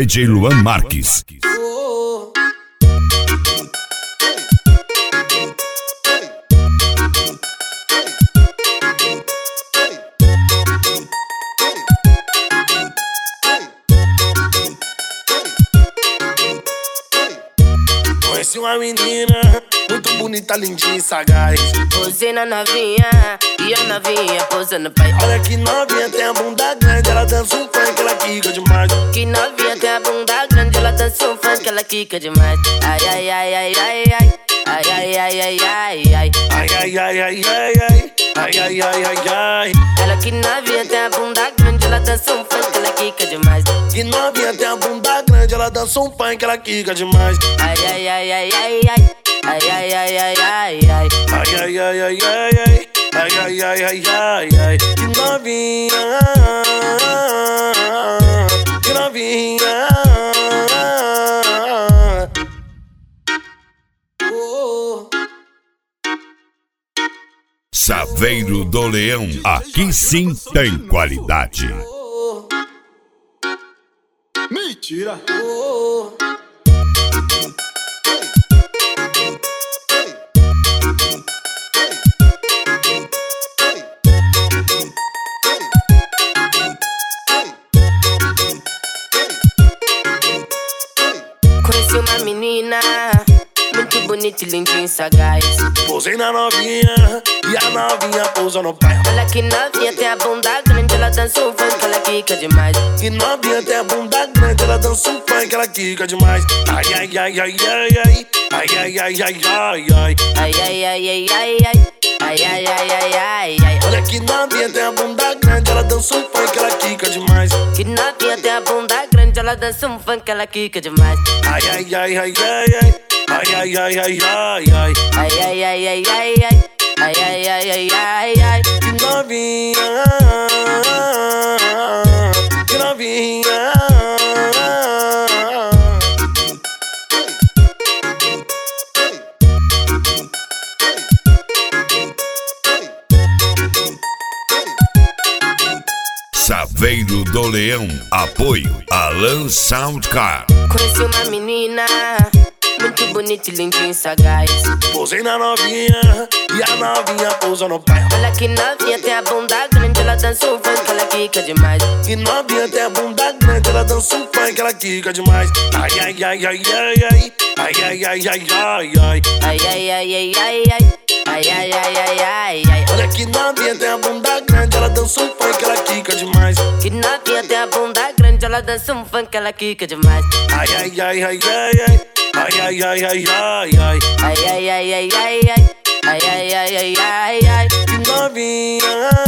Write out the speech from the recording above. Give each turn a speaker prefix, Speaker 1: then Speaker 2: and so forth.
Speaker 1: DJ Luan Marques.
Speaker 2: Conheci uma menina muito bonita, lindinha e sagaz.
Speaker 3: Posei na novinha e a novinha posando pai.
Speaker 2: Olha que novinha, tem a bunda grande, ela dança um funk, ela quica demais.
Speaker 3: Que novinha tem a bunda grande, ela dança um funk, ela quica demais. Ai, ai, ai, ai, ai, ai. Ai, ai, ai, ai, ai, ai.
Speaker 2: Ai, ai, ai, ai, ai, ai. Ai, ai, ai, ai, ai.
Speaker 3: Ela que novinha tem a bunda grande, ela dança um funk, ela quica demais.
Speaker 2: Que novinha tem a bunda grande, ela dança um funk, ela quica demais.
Speaker 3: Ai, ai, ai, ai, ai, ai. Ai, ai, ai, ai, ai, ai.
Speaker 2: Ai, ai, ai, ai, ai, ai. Ai, ai, ai, ai, ai, ai. Que novinha. Que novinha.
Speaker 1: Saveiro do Leão, aqui sim tem qualidade.
Speaker 2: Mentira.
Speaker 3: Conheci uma menina muito bonita e lindinha e sagaz.
Speaker 2: Posei na novinha e a novinha pousa no pé.
Speaker 3: Olha que novinha tem a bunda grande, ela dança um funk, ela quica demais.
Speaker 2: Que novinha tem a bunda grande, ela dança um funk, ela quica demais. Ai, ai, ai, ai, ai, ai. Ai, ai, ai, ai, ai, ai.
Speaker 3: Ai, ai, ai, ai, ai, ai. Ai, ai, ai, ai, ai, ai.
Speaker 2: Olha que novinha tem a bunda grande, ela dança um funk, ela quica demais.
Speaker 3: Que novinha tem a bunda grande, ela dança um funk, ela quica demais.
Speaker 2: Ai, ai, ai, ai, ai, ai. Ai, ai, ai, ai, ai, ai.
Speaker 3: Ai, ai, ai, ai, ai, ai. Ai, ai, ai, ai, ai, ai.
Speaker 2: Que novinha. Que novinha.
Speaker 1: Saveiro do Leão, apoio Alan Soundcar.
Speaker 3: Conheci uma menina muito bonita e lindinha e sagaz.
Speaker 2: Posei na novinha e a novinha pousa no pé.
Speaker 3: Olha que novinha tem a bunda grande, ela dança um funk, ela quica demais.
Speaker 2: Que novinha tem a bunda grande, ela dança um funk, ela quica demais. Ai, ai, ai, ai, ai, ai. Ai, ai, ai, ai, ai, ai.
Speaker 3: Ai, ai, ai, ai, ai, ai. Ai, ai, ai, ai, ai, ai.
Speaker 2: Olha que novinha tem a bunda grande, ela dança um funk, ela quica demais.
Speaker 3: Que novinha tem a bunda grande, ela dança um funk, ela quica demais.
Speaker 2: Ai, ai, ai, ai, ai, ai. Ai, ai, ai, ai, ai, ai.
Speaker 3: Ai, ai, ai, ai, ai, ai. Ai, ai, ai, ai, ai, ai.
Speaker 2: Que novinha.